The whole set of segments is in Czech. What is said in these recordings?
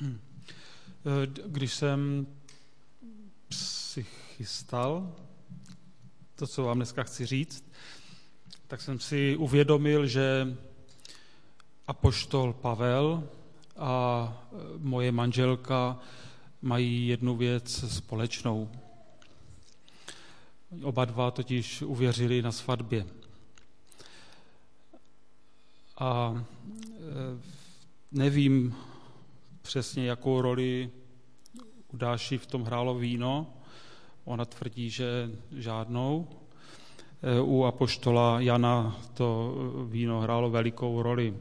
Když jsem si chystal to, co vám dneska chci říct, tak jsem si uvědomil, že apoštol Pavel a moje manželka mají jednu věc společnou. Oba dva totiž uvěřili na svatbě. A nevím přesně, jakou roli u Dáši v tom hrálo víno. Ona tvrdí, že žádnou. U apoštola Jana to víno hrálo velikou roli.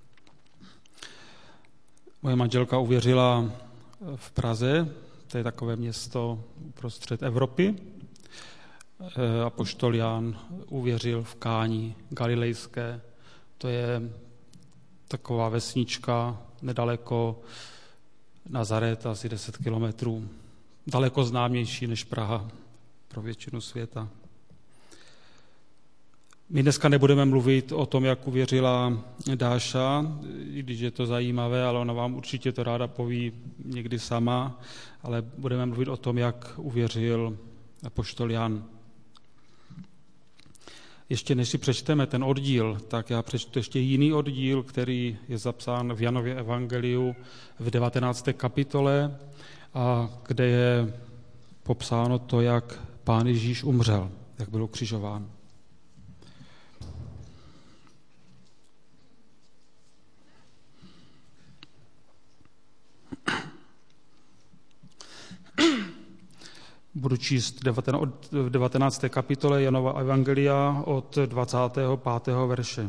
Moje manželka uvěřila v Praze, to je takové město uprostřed Evropy. Apoštol Jan uvěřil v Káni Galilejské, to je taková vesnička nedaleko Nazaret, asi 10 kilometrů. Daleko známější než Praha pro většinu světa. My dneska nebudeme mluvit o tom, jak uvěřila Dáša, i když je to zajímavé, ale ona vám určitě to ráda poví někdy sama, ale budeme mluvit o tom, jak uvěřil apoštol Jan. Ještě než si přečteme ten oddíl, tak já přečtu ještě jiný oddíl, který je zapsán v Janově evangeliu v 19. kapitole, a kde je popsáno to, jak Pán Ježíš umřel, jak byl ukřižován. Budu číst v 19. kapitole Janova evangelia od 25. verše.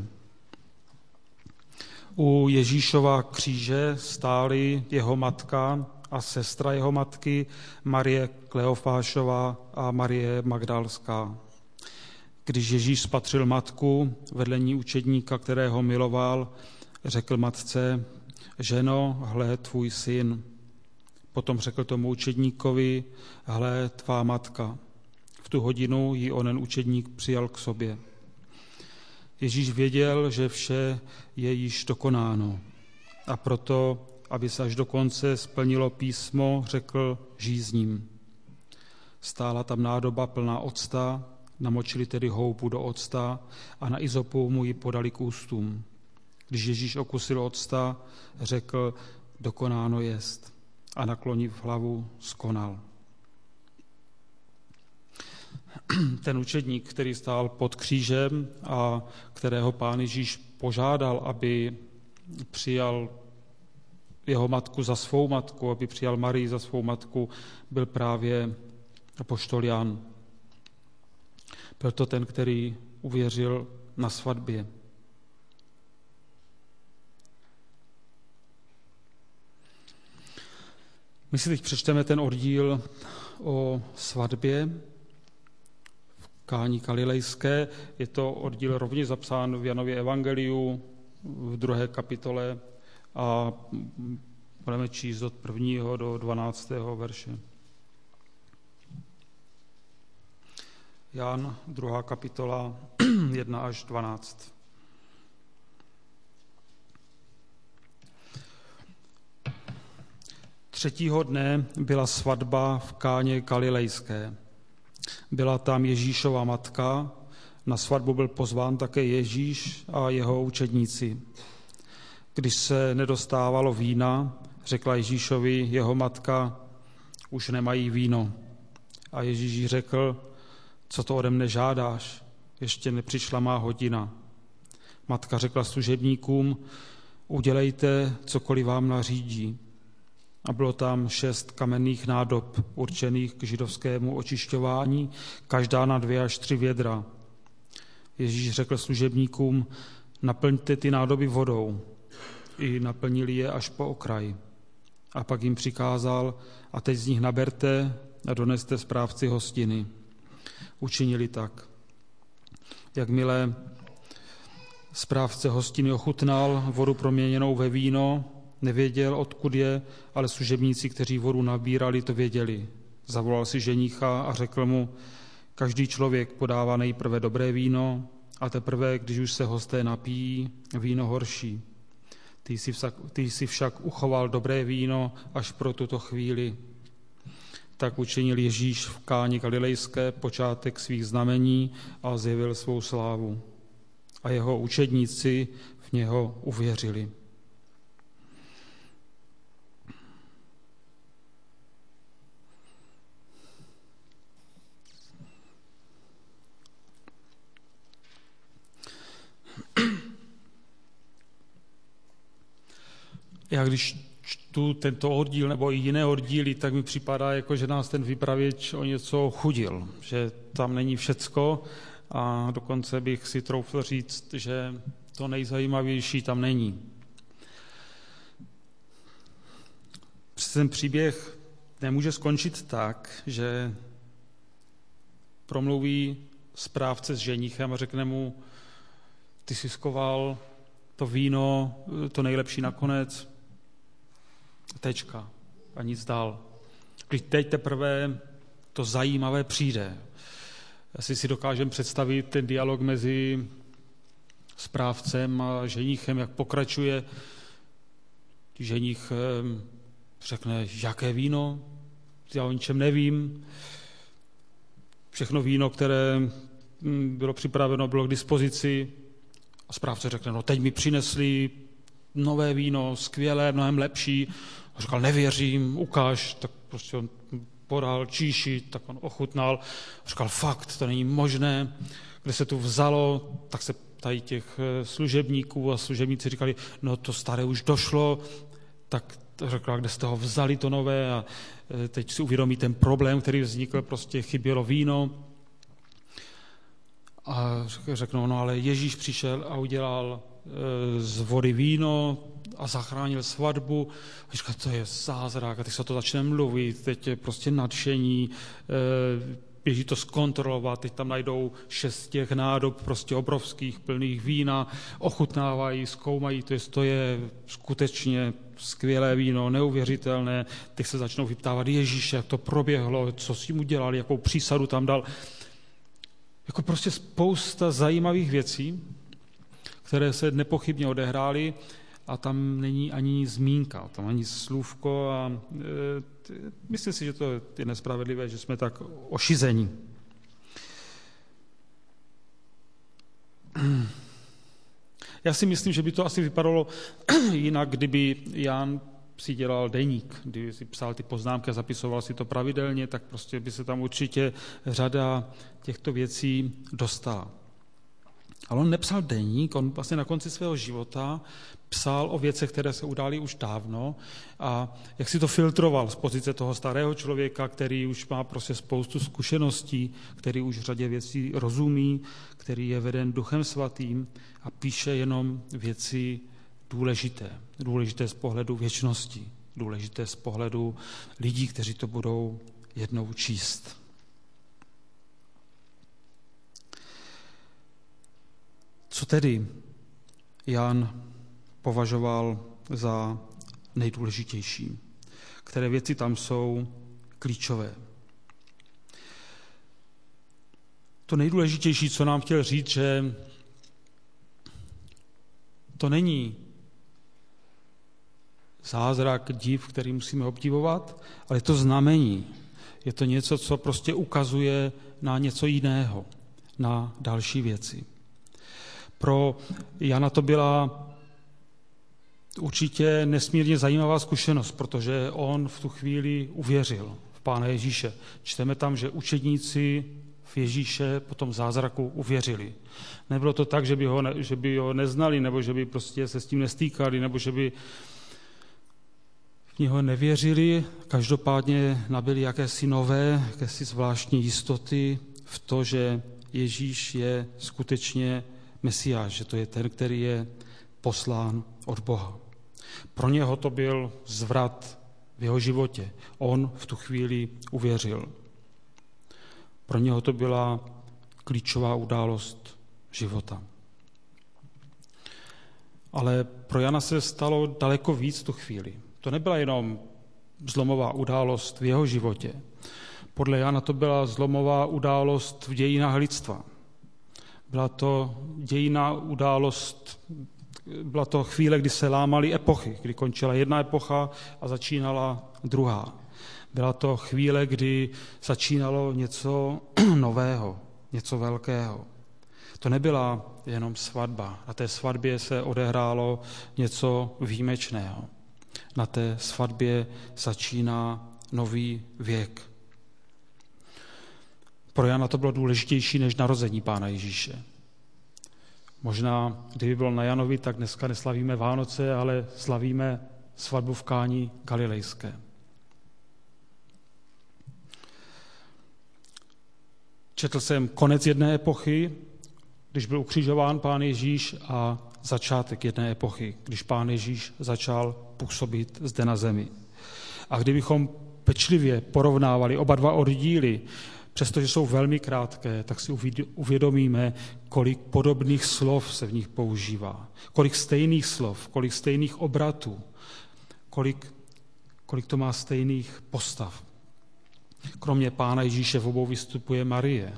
U Ježíšova kříže stály jeho matka a sestra jeho matky Marie Kleofášová a Marie Magdalská. Když Ježíš spatřil matku vedle ní učedníka, kterého miloval, řekl matce: ženo, hle tvůj syn. Potom řekl tomu učedníkovi: hle, tvá matka. V tu hodinu ji onen učedník přijal k sobě. Ježíš věděl, že vše je již dokonáno, a proto, aby se až do konce splnilo písmo, řekl: žízním. Stála tam nádoba plná octa, namočili tedy houbu do octa a na izopu mu ji podali k ústům. Když Ježíš okusil octa, řekl: dokonáno jest. A nakloniv hlavu, skonal. Ten učedník, který stál pod křížem a kterého Pán Ježíš požádal, aby přijal jeho matku za svou matku, aby přijal Marii za svou matku, byl právě apoštol Jan. Byl to ten, který uvěřil na svatbě. My si teď přečteme ten oddíl o svatbě v Káni Galilejské. Je to oddíl rovněž zapsán v Janově evangeliu v 2. kapitole a budeme číst od 1. do 12. verše. Jan, 2. kapitola, 1 až 12. Třetího dne byla svatba v Káně Galilejské. Byla tam Ježíšova matka, na svatbu byl pozván také Ježíš a jeho učedníci. Když se nedostávalo vína, řekla Ježíšovi jeho matka: už nemají víno. A Ježíš řekl: co to ode mne žádáš? Ještě nepřišla má hodina. Matka řekla služebníkům: udělejte, cokoliv vám nařídí. A bylo tam 6 kamenných nádob určených k židovskému očišťování, každá na 2 až 3 vědra. Ježíš řekl služebníkům: naplňte ty nádoby vodou. I naplnili je až po okraj. A pak jim přikázal: a teď z nich naberte a doneste správci hostiny. Učinili tak. Jakmile správce hostiny ochutnal vodu proměněnou ve víno, nevěděl, odkud je, ale služebníci, kteří vodu nabírali, to věděli. Zavolal si ženicha a řekl mu: každý člověk podává nejprve dobré víno a teprve, když už se hosté napijí, víno horší. Ty jsi však uchoval dobré víno až pro tuto chvíli. Tak učinil Ježíš v Káni Galilejské počátek svých znamení a zjevil svou slávu. A jeho učedníci v něho uvěřili. Já když čtu tento oddíl nebo i jiné oddíly, tak mi připadá, jako že nás ten vypravěč o něco chudil, že tam není všecko a dokonce bych si troufl říct, že to nejzajímavější tam není. Ten příběh nemůže skončit tak, že promluví správce s ženichem a řekne mu, ty jsi schoval to víno, to nejlepší nakonec, tečka a nic dál. Když teď teprve to zajímavé přijde. Asi si dokážeme představit ten dialog mezi správcem a ženichem, jak pokračuje. Ženich řekne, jaké víno? Já o ničem nevím. Všechno víno, které bylo připraveno, bylo k dispozici. A správce řekne, no teď mi přinesli nové víno, skvělé, mnohem lepší. A říkal, nevěřím, ukáž. Tak prostě on podal číši, tak on ochutnal. A říkal, fakt, to není možné. Kde se to vzalo, tak se ptají těch služebníků a služebníci říkali, no to staré už došlo. Tak řekla, kde jste ho vzali to nové a teď si uvědomí ten problém, který vznikl, prostě chybělo víno. A řeknou, no ale Ježíš přišel a udělal z vody víno a zachránil svatbu. A říká, to je zázrak. A teď se to začne mluvit, teď je prostě nadšení, běží to zkontrolovat, teď tam najdou 6 těch nádob prostě obrovských, plných vína, ochutnávají, zkoumají, to je skutečně skvělé víno, neuvěřitelné. Teď se začnou vyptávat Ježíše, jak to proběhlo, co si mu dělali, jakou přísadu tam dal. Jako prostě spousta zajímavých věcí, které se nepochybně odehrály a tam není ani zmínka, tam ani slůvko a myslím si, že to je nespravedlivé, že jsme tak ošizení. Já si myslím, že by to asi vypadalo jinak, kdyby Jan si dělal deník, kdyby si psal ty poznámky a zapisoval si to pravidelně, tak prostě by se tam určitě řada těchto věcí dostala. Ale on nepsal deník, on vlastně na konci svého života psal o věcech, které se udály už dávno a jak si to filtroval z pozice toho starého člověka, který už má prostě spoustu zkušeností, který už řadě věcí rozumí, který je veden Duchem Svatým a píše jenom věci důležité z pohledu věčnosti, důležité z pohledu lidí, kteří to budou jednou číst. Co tedy Jan považoval za nejdůležitější? Které věci tam jsou klíčové? To nejdůležitější, co nám chtěl říct, že to není zázrak, div, který musíme obdivovat, ale je to znamení. Je to něco, co prostě ukazuje na něco jiného, na další věci. Pro Jana to byla určitě nesmírně zajímavá zkušenost, protože on v tu chvíli uvěřil v Pána Ježíše. Čteme tam, že učedníci v Ježíše po tom zázraku uvěřili. Nebylo to tak, že by ho neznali, nebo že by prostě se s tím nestýkali, nebo že by v něho nevěřili. Každopádně nabyli jakési zvláštní jistoty v to, že Ježíš je skutečně Mesiáš, že to je ten, který je poslán od Boha. Pro něho to byl zvrat v jeho životě. On v tu chvíli uvěřil. Pro něho to byla klíčová událost života. Ale pro Jana se stalo daleko víc v tu chvíli. To nebyla jenom zlomová událost v jeho životě. Podle Jana to byla zlomová událost v dějinách lidstva. Byla to dějinná událost, Byla to chvíle, kdy se lámaly epochy, kdy končila jedna epocha a začínala druhá. Byla to chvíle, kdy začínalo něco nového, něco velkého. To nebyla jenom svatba. Na té svatbě se odehrálo něco výjimečného. Na té svatbě začíná nový věk. Pro Jana to bylo důležitější než narození Pána Ježíše. Možná, kdyby bylo na Janovi, tak dneska neslavíme Vánoce, ale slavíme svatbu v Káni Galilejské. Četl jsem konec jedné epochy, když byl ukřižován Pán Ježíš, a začátek jedné epochy, když Pán Ježíš začal působit zde na zemi. A kdybychom pečlivě porovnávali oba dva oddíly, přestože jsou velmi krátké, tak si uvědomíme, kolik podobných slov se v nich používá, kolik stejných slov, kolik stejných obratů, kolik to má stejných postav. Kromě Pána Ježíše v obou vystupuje Marie.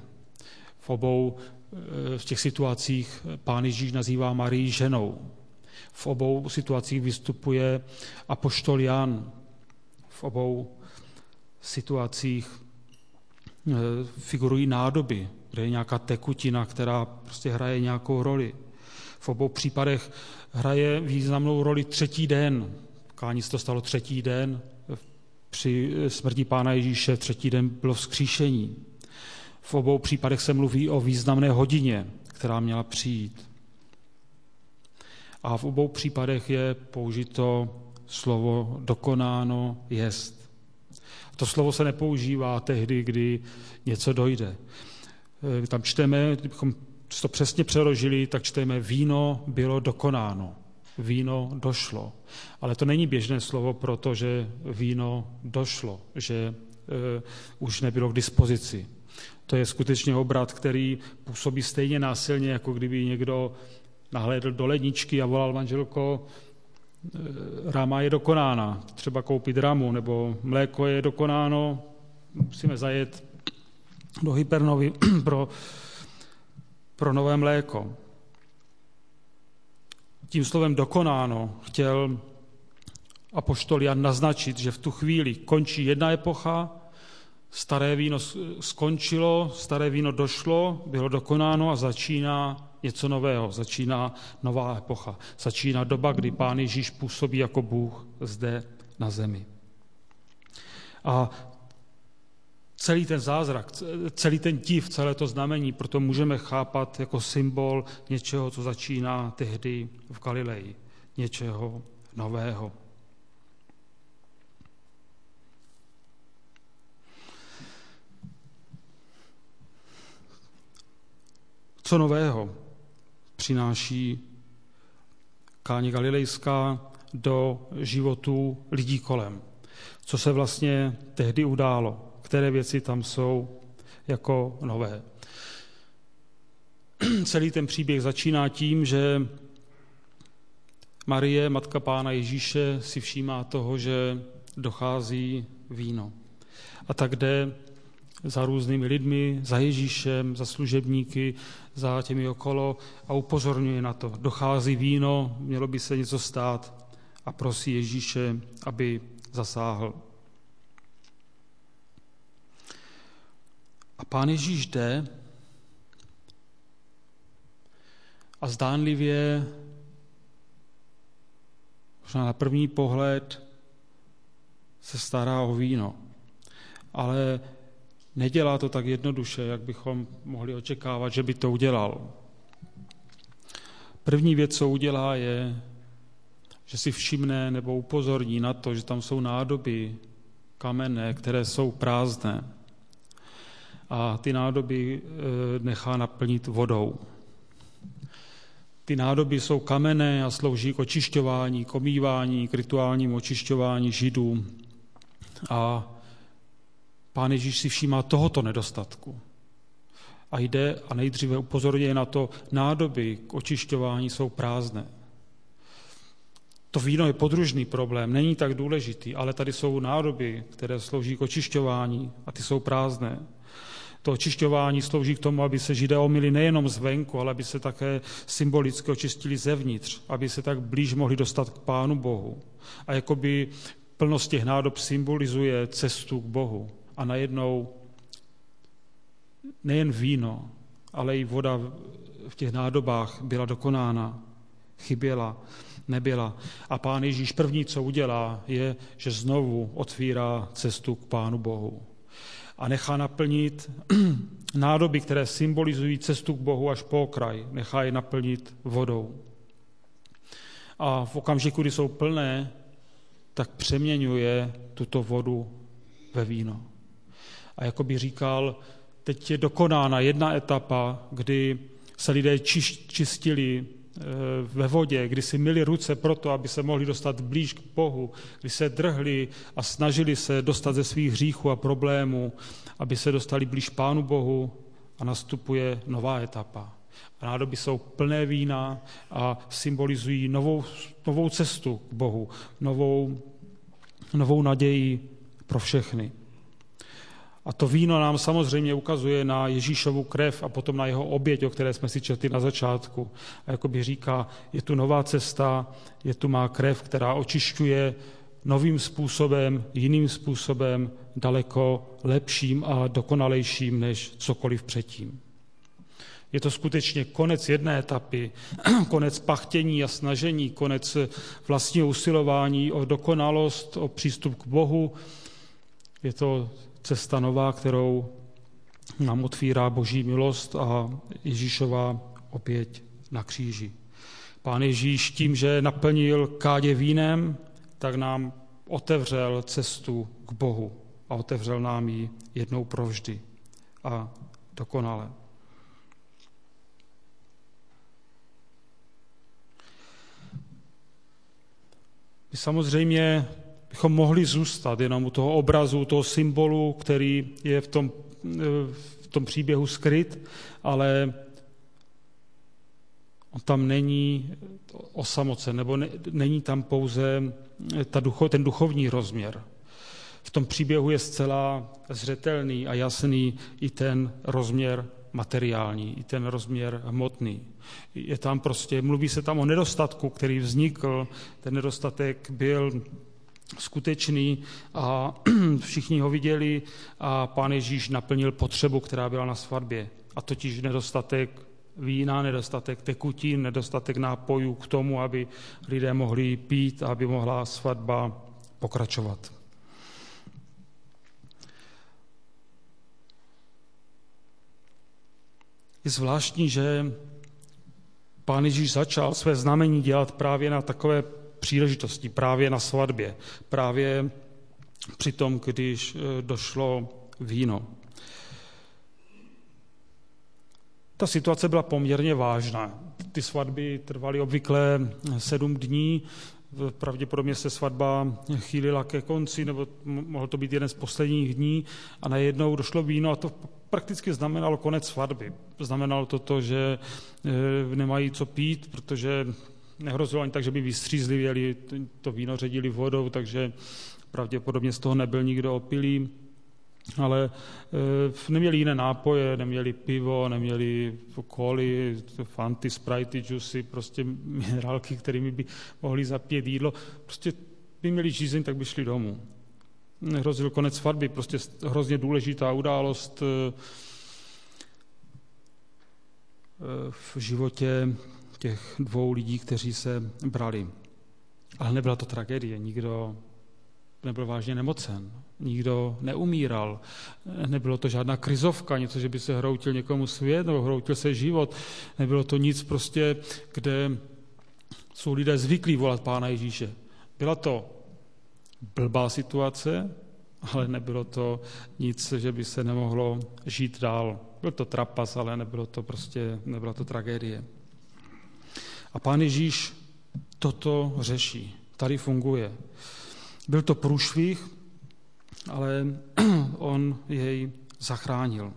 V těch situacích Pán Ježíš nazývá Marii ženou. V obou situacích vystupuje apoštol Jan. V obou situacích figurují nádoby, kde je nějaká tekutina, která prostě hraje nějakou roli. V obou případech hraje významnou roli třetí den. V Káni se to stalo třetí den. Při smrti Pána Ježíše třetí den bylo vzkříšení. V obou případech se mluví o významné hodině, která měla přijít. A v obou případech je použito slovo dokonáno jest. To slovo se nepoužívá tehdy, kdy něco dojde. Tam čteme, kdybychom to přesně přeložili, tak čteme víno bylo dokonáno, víno došlo. Ale to není běžné slovo, protože víno došlo, že už nebylo k dispozici. To je skutečně obrat, který působí stejně násilně, jako kdyby někdo nahlédl do ledničky a volal: manželko, ráma je dokonána, třeba koupit ramu, nebo mléko je dokonáno, musíme zajet do Hypernovy pro nové mléko. Tím slovem dokonáno chtěl apoštol Jan naznačit, že v tu chvíli končí jedna epocha, staré víno skončilo, staré víno došlo, bylo dokonáno a začíná něco nového, začíná nová epocha, začíná doba, kdy Pán Ježíš působí jako Bůh zde na zemi. A celý ten zázrak, celý ten div, celé to znamení, proto můžeme chápat jako symbol něčeho, co začíná tehdy v Galileji, něčeho nového. Co nového přináší Káně Galilejská do životů lidí kolem? Co se vlastně tehdy událo? Které věci tam jsou jako nové? Celý ten příběh začíná tím, že Marie, matka Pána Ježíše, si všímá toho, že dochází víno. A tak jde za různými lidmi, za Ježíšem, za služebníky, za těmi okolo a upozorňuje na to. Dochází víno, mělo by se něco stát, a prosí Ježíše, aby zasáhl. A Pán Ježíš jde a zdánlivě, možná na první pohled, se stará o víno. Ale nedělá to tak jednoduše, jak bychom mohli očekávat, že by to udělal. První věc, co udělá, je, že si všimne nebo upozorní na to, že tam jsou nádoby kamenné, které jsou prázdné. A ty nádoby nechá naplnit vodou. Ty nádoby jsou kamenné a slouží k očišťování, k omývání, k rituálnímu očišťování Židů. A Pán Ježíš si všímá tohoto nedostatku. A jde a nejdříve upozorňuje na to, nádoby k očišťování jsou prázdné. To víno je podružný problém, není tak důležitý, ale tady jsou nádoby, které slouží k očišťování a ty jsou prázdné. To očišťování slouží k tomu, aby se Židé omyli nejenom zvenku, ale aby se také symbolicky očistili zevnitř, aby se tak blíž mohli dostat k Pánu Bohu. A jakoby plnost těch nádob symbolizuje cestu k Bohu. A najednou nejen víno, ale i voda v těch nádobách byla dokonána, chyběla, nebyla. A Pán Ježíš první, co udělá, je, že znovu otvírá cestu k Pánu Bohu. A nechá naplnit nádoby, které symbolizují cestu k Bohu až po okraj. Nechá je naplnit vodou. A v okamžiku, kdy jsou plné, tak přeměňuje tuto vodu ve víno. A jako by říkal, teď je dokonána jedna etapa, kdy se lidé čistili ve vodě, kdy si myli ruce proto, aby se mohli dostat blíž k Bohu, kdy se drhli a snažili se dostat ze svých hříchů a problémů, aby se dostali blíž Pánu Bohu, a nastupuje nová etapa. A nádoby jsou plné vína a symbolizují novou cestu k Bohu, novou naději pro všechny. A to víno nám samozřejmě ukazuje na Ježíšovu krev a potom na jeho oběť, o které jsme si četli na začátku. A jakoby říká, je tu nová cesta, je tu má krev, která očišťuje novým způsobem, jiným způsobem, daleko lepším a dokonalejším než cokoliv předtím. Je to skutečně konec jedné etapy, konec pachtění a snažení, konec vlastního usilování o dokonalost, o přístup k Bohu. Je to cesta nová, kterou nám otvírá Boží milost a Ježíšova oběť na kříži. Pán Ježíš tím, že naplnil kádě vínem, tak nám otevřel cestu k Bohu a otevřel nám ji jednou provždy a dokonale. My samozřejmě bychom mohli zůstat jenom u toho obrazu, u toho symbolu, který je v tom příběhu skryt, ale on tam není osamocen, nebo není tam pouze ten duchovní rozměr. V tom příběhu je zcela zřetelný a jasný i ten rozměr materiální, i ten rozměr hmotný. Je tam mluví se tam o nedostatku, který vznikl, ten nedostatek byl skutečný a všichni ho viděli a Pán Ježíš naplnil potřebu, která byla na svatbě. A totiž nedostatek vína, nedostatek tekutin, nedostatek nápojů k tomu, aby lidé mohli pít a aby mohla svatba pokračovat. Je zvláštní, že Pán Ježíš začal své znamení dělat právě na takové příležitosti, právě na svatbě, právě při tom, když došlo víno. Ta situace byla poměrně vážná. Ty svatby trvaly obvykle 7 dní, pravděpodobně se svatba chýlila ke konci, nebo mohl to být jeden z posledních dní a najednou došlo víno a to prakticky znamenalo konec svatby. Znamenalo to, že nemají co pít, protože nehrozilo ani tak, že by vystřízlivěli, to víno ředili vodou, takže pravděpodobně z toho nebyl nikdo opilý, ale neměli jiné nápoje, neměli pivo, neměli koly, fanty, sprajty, džusy, prostě minerálky, kterými by mohli zapít jídlo. Prostě by měli žízeň, tak by šli domů. Hrozil konec svatby, prostě hrozně důležitá událost v životě těch 2 lidí, kteří se brali. Ale nebyla to tragédie, nikdo nebyl vážně nemocen, nikdo neumíral, nebylo to žádná krizovka, něco, že by se hroutil někomu svět nebo hroutil se život, nebylo to nic prostě, kde jsou lidé zvyklí volat Pána Ježíše. Byla to blbá situace, ale nebylo to nic, že by se nemohlo žít dál. Byl to trapas, ale nebyla to tragédie. A Pán Ježíš toto řeší, tady funguje. Byl to průšvih, ale on jej zachránil.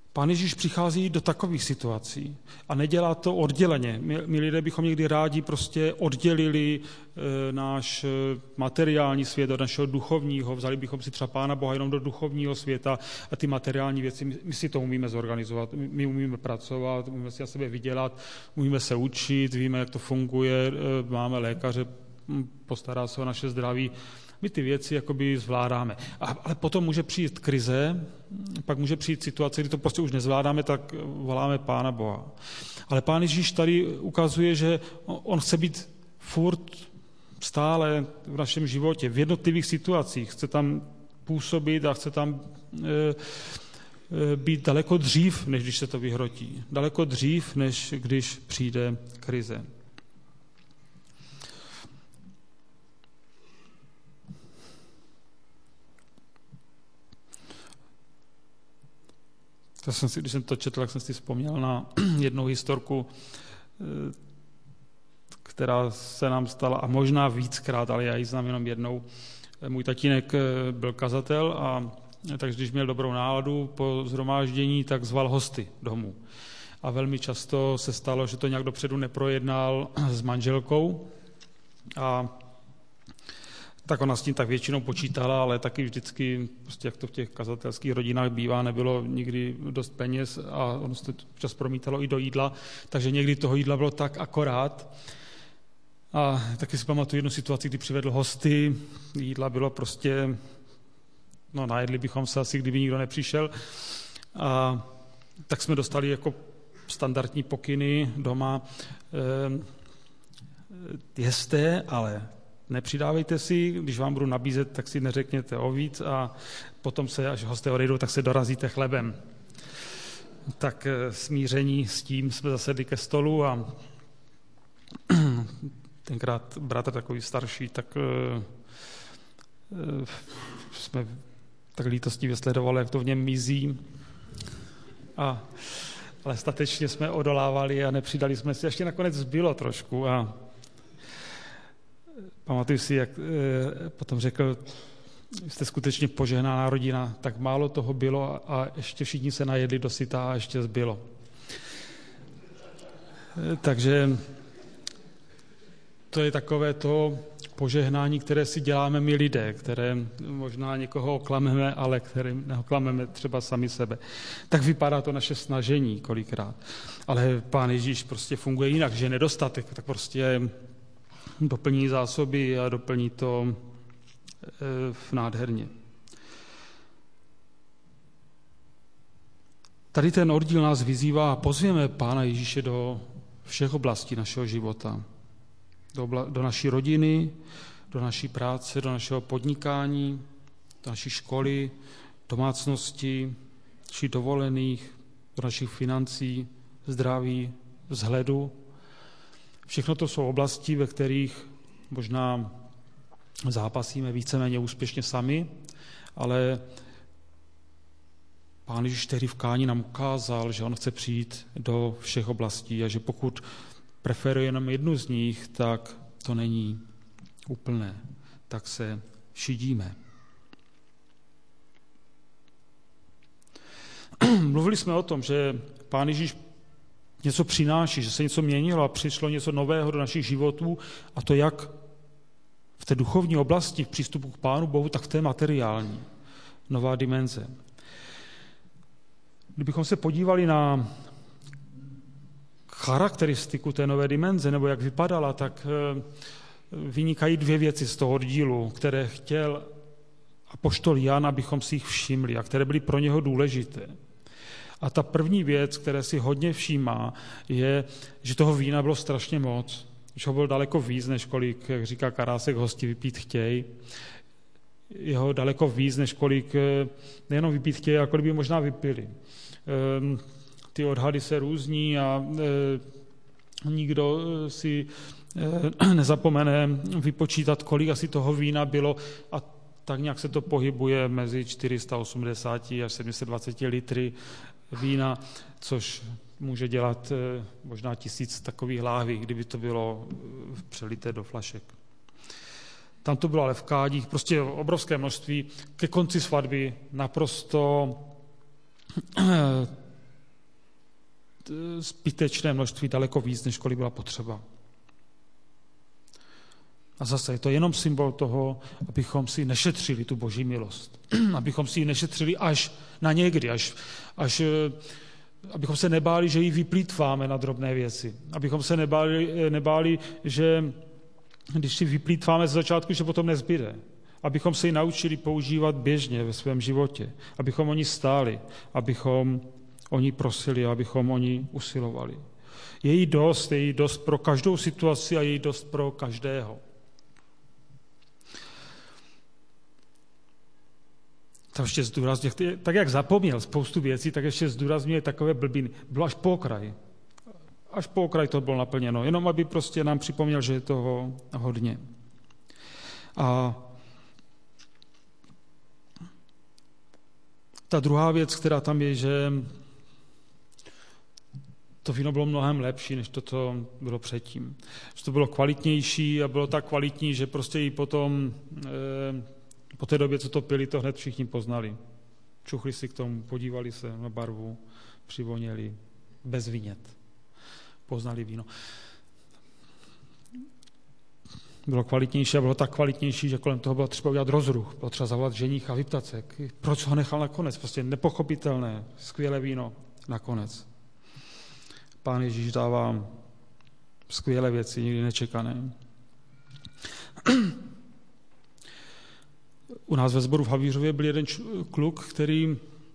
Pán Ježíš přichází do takových situací a nedělá to odděleně. My lidé bychom někdy rádi prostě oddělili náš materiální svět od našeho duchovního, vzali bychom si třeba Pána Boha jenom do duchovního světa a ty materiální věci, my si to umíme zorganizovat, my umíme pracovat, umíme si na sebe vydělat, umíme se učit, víme, jak to funguje, máme lékaře, postará se o naše zdraví. My ty věci jakoby zvládáme. Ale potom může přijít krize, pak může přijít situace, kdy to prostě už nezvládáme, tak voláme Pána Boha. Ale Pán Ježíš tady ukazuje, že on chce být furt stále v našem životě, v jednotlivých situacích. Chce tam působit a chce tam být daleko dřív, než když se to vyhrotí. Daleko dřív, než když přijde krize. Když jsem to četl, tak jsem si vzpomněl na jednu historku, která se nám stala, a možná víckrát, ale já ji znám jenom jednou. Můj tatínek byl kazatel, a takže když měl dobrou náladu po shromáždění, tak zval hosty domů. A velmi často se stalo, že to nějak dopředu neprojednal s manželkou, a tak ona s tím tak většinou počítala, ale taky vždycky, prostě jak to v těch kazatelských rodinách bývá, nebylo nikdy dost peněz a ono se to čas promítalo i do jídla, takže někdy toho jídla bylo tak akorát. A taky si pamatuju jednu situaci, kdy přivedl hosty, jídla bylo prostě, najedli bychom se asi, kdyby nikdo nepřišel. A tak jsme dostali jako standardní pokyny doma, jeste, ale nepřidávejte si, když vám budu nabízet, tak si neřekněte o víc a potom se, až hosté odejdou, tak se dorazíte chlebem. Tak smíření s tím jsme zasedli ke stolu a tenkrát bratr takový starší, tak jsme tak lítostivě sledovali, jak to v něm mizí. Ale statečně jsme odolávali a nepřidali jsme si, ještě nakonec zbylo trošku a pamatuju si, jak potom řekl, jste skutečně požehnaná rodina, tak málo toho bylo a ještě všichni se najedli dosyta a ještě zbylo. Takže to je takové to požehnání, které si děláme my lidé, které možná někoho oklameme, ale kterým neoklameme třeba sami sebe. Tak vypadá to naše snažení kolikrát. Ale Pán Ježíš prostě funguje jinak, že je nedostatek, tak prostě doplní zásoby a doplní to nádherně. Tady ten oddíl nás vyzývá a pozvěme Pána Ježíše do všech oblastí našeho života. Do naší rodiny, do naší práce, do našeho podnikání, do naší školy, domácnosti, našich dovolených, do našich financí, zdraví, vzhledu. Všechno to jsou oblasti, ve kterých možná zápasíme víceméně úspěšně sami, ale Pán Ježíš tehdy v Káni nám ukázal, že on chce přijít do všech oblastí a že pokud preferuje jenom jednu z nich, tak to není úplné, tak se šidíme. Mluvili jsme o tom, že Pán Ježíš něco přináší, že se něco měnilo a přišlo něco nového do našich životů, a to jak v té duchovní oblasti, v přístupu k Pánu Bohu, tak v té materiální. Nová dimenze. Kdybychom se podívali na charakteristiku té nové dimenze, nebo jak vypadala, tak vynikají dvě věci z toho oddílu, které chtěl apoštol Jan, abychom si jich všimli a které byly pro něho důležité. A ta první věc, které si hodně všímá, je, že toho vína bylo strašně moc, že ho bylo daleko víc, než kolik, jak říká Karásek, hosti vypít chtějí. Jeho daleko víc, než kolik nejenom vypít chtějí, ale kolik by možná vypili. Ty odhady se různí a nikdo si nezapomene vypočítat, kolik asi toho vína bylo, a tak nějak se to pohybuje mezi 480 až 720 litry vína, což může dělat možná 1000 takových láhví, kdyby to bylo přelité do flašek. Tam to bylo ale v kádích, prostě obrovské množství. Ke konci svatby naprosto zbytečné množství, daleko víc, než kolik byla potřeba. A zase je to jenom symbol toho, abychom si nešetřili tu boží milost. Abychom si ji nešetřili až na někdy, abychom se nebáli, že ji vyplýtváme na drobné věci. Abychom se nebáli, že když si vyplýtváme z začátku, že potom nezbyde. Abychom se ji naučili používat běžně ve svém životě. Abychom o ní stáli, abychom o ní prosili, abychom o ní usilovali. Je jí dost pro každou situaci a je jí dost pro každého. To ještě zdůrazně, tak jak zapomněl spoustu věcí, tak ještě zdůrazňuje takové blbiny. Bylo až po okraji. Až po okraji to bylo naplněno. Jenom aby prostě nám připomněl, že je toho hodně. A ta druhá věc, která tam je, že to víno bylo mnohem lepší, než to, co bylo předtím. Že to bylo kvalitnější a bylo tak kvalitní, že prostě i potom po té době, co to pili, to hned všichni poznali. Čuchli si k tomu, podívali se na barvu, přivoněli, bez vinět. Poznali víno. Bylo kvalitnější a bylo tak kvalitnější, že kolem toho bylo třeba udělat rozruch. Bylo třeba zavolat ženícha a vyptat se. Proč ho nechal nakonec? Prostě nepochopitelné, skvělé víno nakonec. Pán Ježíš dává skvělé věci, nikdy nečekané. U nás ve sboru v Havířově byl jeden kluk, který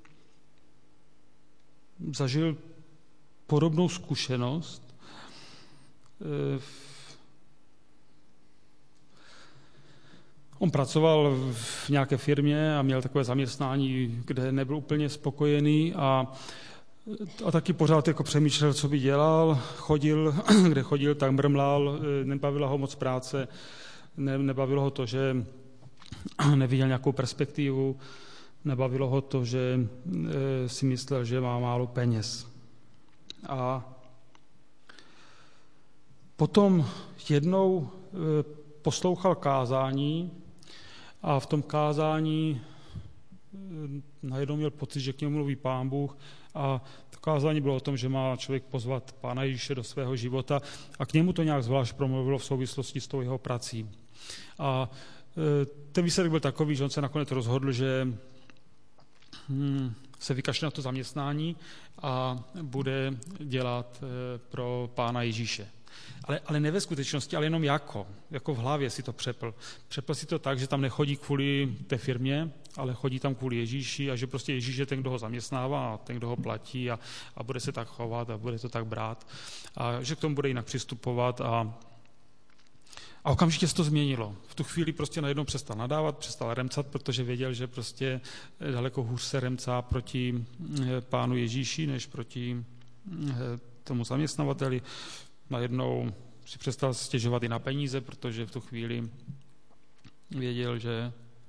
zažil podobnou zkušenost. On pracoval v nějaké firmě a měl takové zaměstnání, kde nebyl úplně spokojený a taky pořád jako přemýšlel, co by dělal. Kde chodil, tak mrmlal, nebavila ho moc práce, nebavilo ho to, že neviděl nějakou perspektivu, nebavilo ho to, že si myslel, že má málo peněz. A potom jednou poslouchal kázání a v tom kázání najednou měl pocit, že k němu mluví Pán Bůh a to kázání bylo o tom, že má člověk pozvat Pána Ježíše do svého života a k němu to nějak zvlášť promluvilo v souvislosti s tou jeho prací. A ten výsledek byl takový, že on se nakonec rozhodl, že se vykašle na to zaměstnání a bude dělat pro Pána Ježíše. Ale ne ve skutečnosti, ale jenom jako v hlavě si to přepl. Přepl si to tak, že tam nechodí kvůli té firmě, ale chodí tam kvůli Ježíši a že prostě Ježíš je ten, kdo ho zaměstnává a ten, kdo ho platí a bude se tak chovat a bude to tak brát a že k tomu bude jinak přistupovat a okamžitě se to změnilo. V tu chvíli prostě najednou přestal nadávat, přestal remcat, protože věděl, že prostě daleko hůř se remcá proti Pánu Ježíši, než proti tomu zaměstnavateli. Najednou si přestal stěžovat i na peníze, protože v tu chvíli věděl, že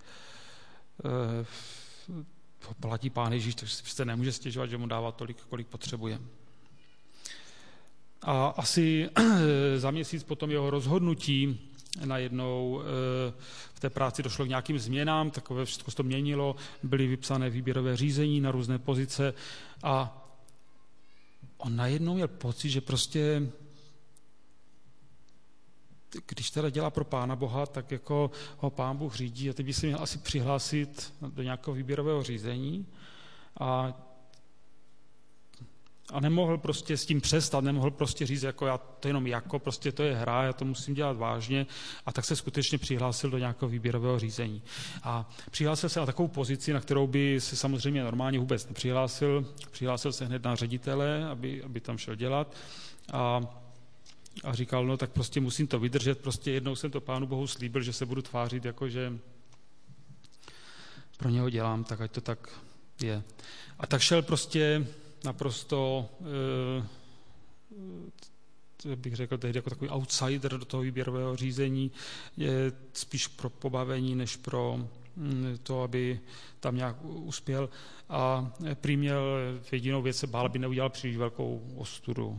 ho platí Pán Ježíš, takže si přece nemůže stěžovat, že mu dává tolik, kolik potřebuje. A asi za měsíc potom jeho rozhodnutí najednou v té práci došlo k nějakým změnám, takové všechno se to měnilo, byly vypsané výběrové řízení na různé pozice a on najednou měl pocit, že prostě když teda dělá pro Pána Boha, tak jako ho Pán Bůh řídí a teď by se měl asi přihlásit do nějakého výběrového řízení a nemohl prostě s tím přestat, nemohl prostě říct, jako já to jenom prostě to je hra, já to musím dělat vážně a tak se skutečně přihlásil do nějakého výběrového řízení. A přihlásil se na takovou pozici, na kterou by se samozřejmě normálně vůbec nepřihlásil. Přihlásil se hned na ředitele, aby tam šel dělat a říkal, no tak prostě musím to vydržet, prostě jednou jsem to Pánu Bohu slíbil, že se budu tvářit, jako že pro něho dělám, tak ať to tak je. A tak šel prostě naprosto, bych řekl tehdy jako takový outsider do toho výběrového řízení, je spíš pro pobavení, než pro to, aby tam nějak uspěl. A prý měl jedinou věc, se bál, aby neudělal příliš velkou ostudu.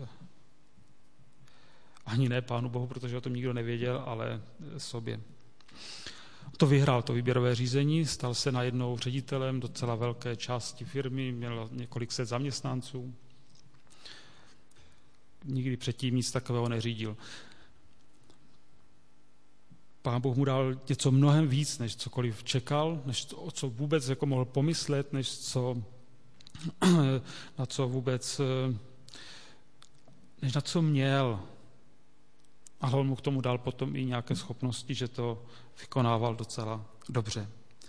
Ani ne Pánu Bohu, protože o tom nikdo nevěděl, ale sobě. To vyhrál to výběrové řízení, stal se najednou ředitelem docela velké části firmy, měl několik set zaměstnanců. nikdy předtím nic takového neřídil. Pán Bůh mu dal něco mnohem víc, než cokoliv čekal, než co vůbec jako mohl pomyslet, než na co měl. Ale on mu k tomu dal potom i nějaké schopnosti, že to vykonával docela dobře.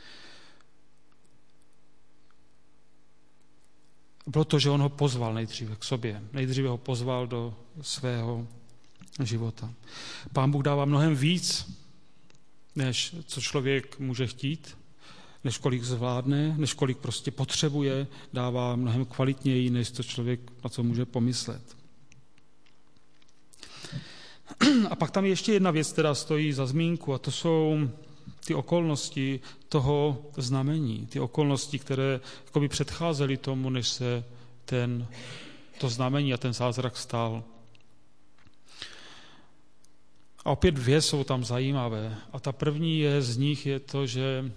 Bylo to, že on ho pozval nejdříve k sobě. Nejdříve ho pozval do svého života. Pán Bůh dává mnohem víc, než co člověk může chtít, než kolik zvládne, než kolik prostě potřebuje, dává mnohem kvalitněji, než co člověk na co může pomyslet. A pak tam je ještě jedna věc, která stojí za zmínku, a to jsou ty okolnosti toho znamení, ty okolnosti, které jakoby předcházely tomu, než se to znamení a ten zázrak stal. A opět dvě jsou tam zajímavé. A ta první z nich je to, že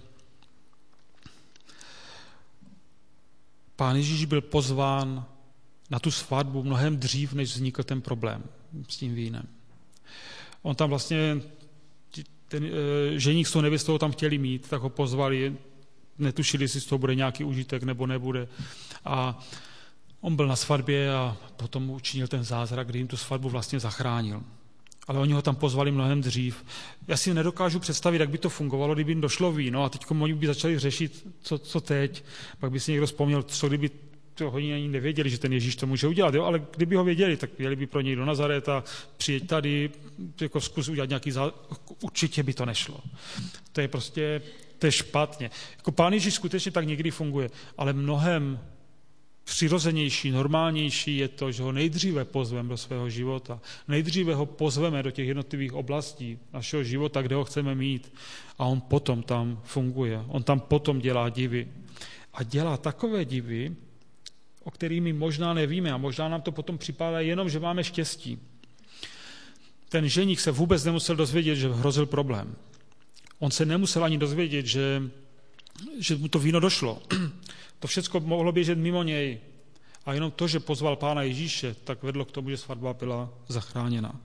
Pán Ježíš byl pozván na tu svatbu mnohem dřív, než vznikl ten problém s tím vínem. On tam vlastně, ten ženích s tou nevěstou tam chtěli mít, tak ho pozvali, netušili, jestli z toho bude nějaký užitek nebo nebude. A on byl na svatbě a potom učinil ten zázrak, kdy jim tu svatbu vlastně zachránil. Ale oni ho tam pozvali mnohem dřív. Já si nedokážu představit, jak by to fungovalo, kdyby jim došlo víno a teď oni by začali řešit, co teď. Pak by si někdo vzpomněl, co kdyby to oni ani nevěděli, že ten Ježíš to může udělat. Jo? Ale kdyby ho věděli, tak jeli by pro něj do Nazaréta, přijeď tady, jako zkus udělat nějaký určitě by to nešlo. To je špatně. Jako Pán Ježíš skutečně tak někdy funguje, ale mnohem přirozenější, normálnější je to, že ho nejdříve pozveme do svého života. Nejdříve ho pozveme do těch jednotlivých oblastí našeho života, kde ho chceme mít. A on potom tam funguje. On tam potom dělá divy. A dělá takové divy, o kterými možná nevíme a možná nám to potom připadá jenom, že máme štěstí. Ten ženich se vůbec nemusel dozvědět, že hrozil problém. On se nemusel ani dozvědět, že mu to víno došlo. To všechno mohlo běžet mimo něj. A jenom to, že pozval Pána Ježíše, tak vedlo k tomu, že svatba byla zachráněna.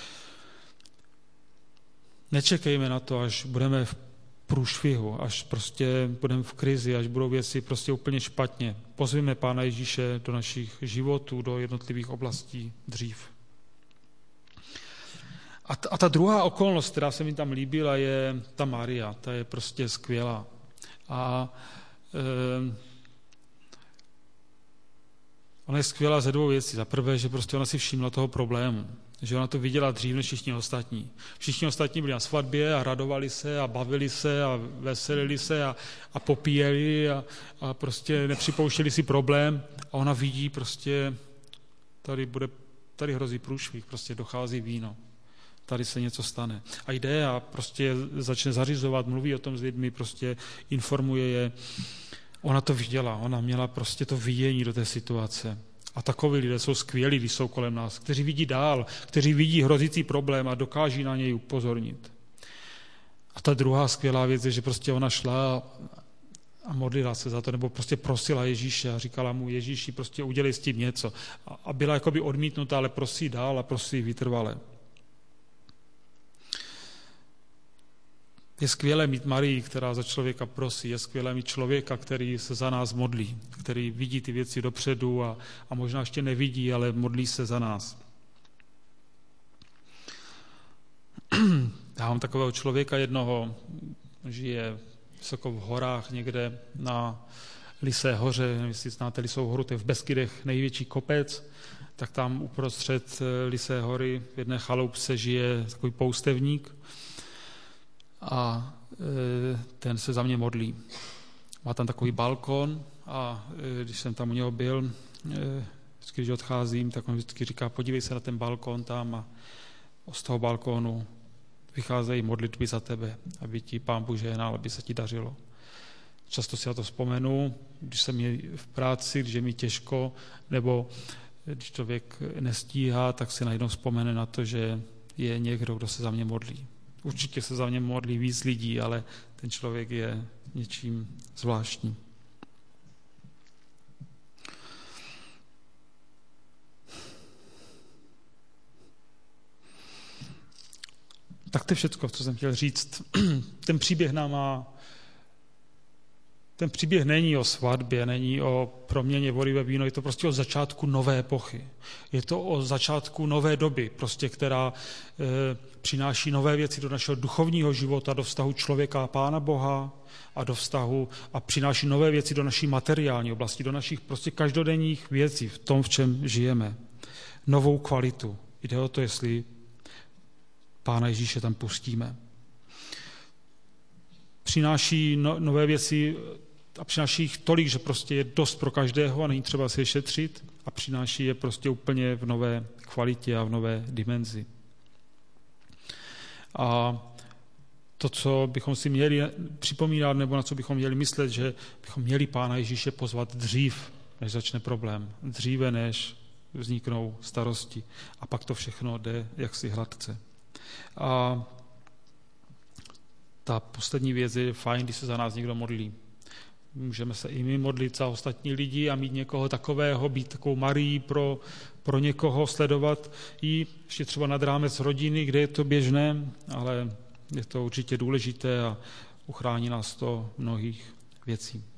Nečekejme na to, až budeme v průšvihu, až prostě budeme v krizi, až budou věci prostě úplně špatně. Pozvěme Pána Ježíše do našich životů, do jednotlivých oblastí dřív. A ta druhá okolnost, která se mi tam líbila, je ta Maria. Ta je prostě skvělá. A ona je skvělá ze dvou věcí. Za prvé, že prostě ona si všimla toho problému. Že ona to viděla dřív než všichni ostatní. Všichni ostatní byli na svatbě a radovali se a bavili se a veselili se a popíjeli a prostě nepřipouštěli si problém. A ona vidí prostě, tady hrozí průšvih, prostě dochází víno. Tady se něco stane. A jde a prostě začne zařizovat, mluví o tom s lidmi, prostě informuje je. Ona to viděla, ona měla prostě to vidění do té situace. A takoví lidé jsou skvělí, když jsou kolem nás, kteří vidí dál, kteří vidí hrozící problém a dokáží na něj upozornit. A ta druhá skvělá věc je, že prostě ona šla a modlila se za to, nebo prostě prosila Ježíše a říkala mu, Ježíši, prostě udělej s tím něco. A byla jakoby odmítnutá, ale prosí dál a prosí vytrvale. Je skvělé mít Marii, která za člověka prosí, je skvělé mít člověka, který se za nás modlí, který vidí ty věci dopředu a možná ještě nevidí, ale modlí se za nás. Já mám takového člověka jednoho, žije vysoko v horách někde na Lysé hoře, nevím, jestli znáte Lysou horu, to je v Beskydech největší kopec, tak tam uprostřed Lysé hory v jedné chaloupce žije takový poustevník, a ten se za mě modlí. Má tam takový balkon a když jsem tam u něho byl, vždycky, když odcházím, tak on vždycky říká, podívej se na ten balkon tam a z toho balkónu vycházejí modlitby za tebe, aby ti Pán Bůh žehnal, aby se ti dařilo. Často si na to vzpomenu, když jsem v práci, když je mi těžko, nebo když člověk nestíhá, tak si najednou vzpomene na to, že je někdo, kdo se za mě modlí. Určitě se za mě modlí víc lidí, ale ten člověk je něčím zvláštní. Tak to je všecko, co jsem chtěl říct. Ten příběh není o svatbě, není o proměně vody ve víno, je to prostě o začátku nové epochy. Je to o začátku nové doby, prostě, která přináší nové věci do našeho duchovního života, do vztahu člověka a Pána Boha a do vztahu a přináší nové věci do naší materiální oblasti, do našich prostě každodenních věcí, v tom, v čem žijeme. Novou kvalitu. Jde o to, jestli Pána Ježíše tam pustíme. Přináší nové věci a přináší jich tolik, že prostě je dost pro každého a není třeba si je šetřit a přináší je prostě úplně v nové kvalitě a v nové dimenzi. A to, co bychom si měli připomínat, nebo na co bychom měli myslet, že bychom měli Pána Ježíše pozvat dřív, než začne problém. Dříve, než vzniknou starosti. A pak to všechno jde jaksi hladce. A ta poslední věc je fajn, když se za nás někdo modlí. Můžeme se i my modlit za ostatní lidi a mít někoho takového, být takovou Marií pro někoho, sledovat ji ještě třeba nad rámec rodiny, kde je to běžné, ale je to určitě důležité a uchrání nás to mnohých věcí.